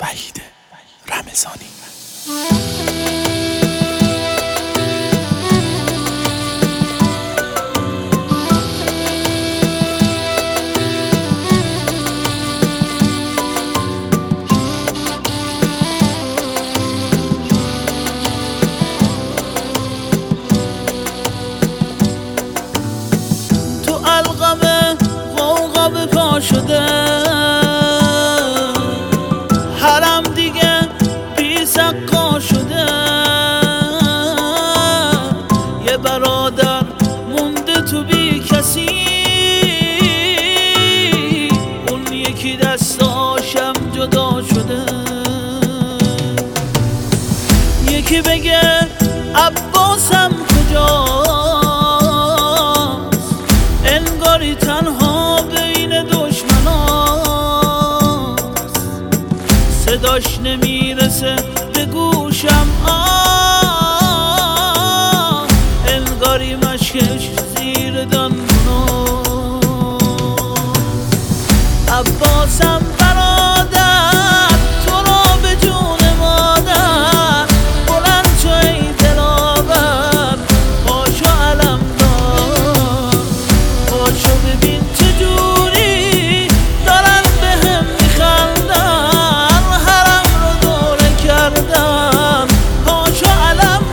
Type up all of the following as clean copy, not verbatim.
وحید رمضانی. تو القمه غوغا به پا شده، حرم دیگه بی سقا شده. یه برادر مونده تو بی کسی، اون یکی دستاشم جدا شده. یکی بگه عباسم کجاست، انگاری تنها بین دشمناست. صداش نمیرسه به گوشم، انگاری مشکش زیر دندوناست. عباسم برادر، تو را به جون مادر، بلند شو ای دلاور، پاشو علم دار. پاشو ببین چجوری دارن بهم میخندن، حرم رو دوره کردن. پاشو علم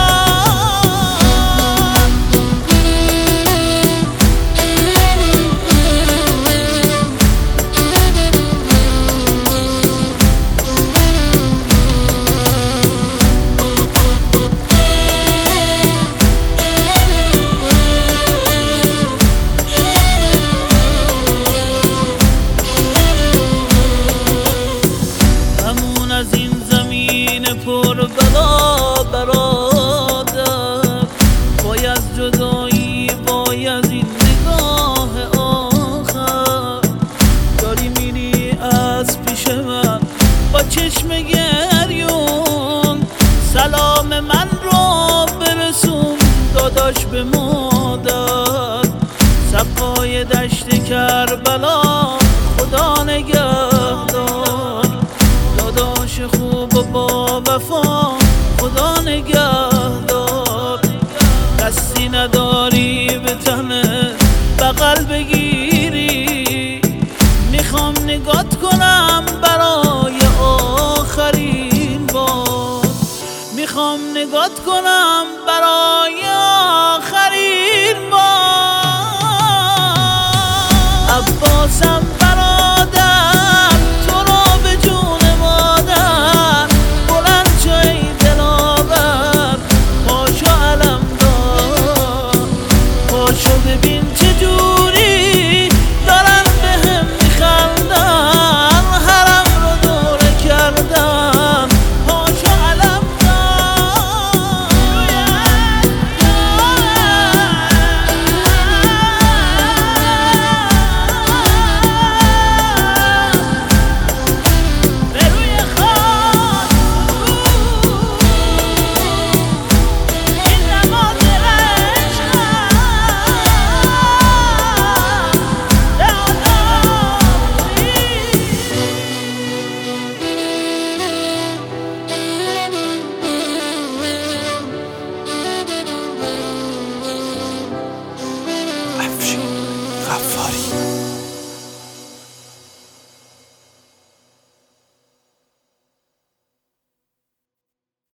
همون از این زمین پر بلا برادر، وای از جدایی، وای از این نگاه آخر. داری میری از پیش من با چشم گریون، سلام من رو برسون داداش به مادر. سقای دشت کربلا خدا نگهدار، داداش خوب و با وفا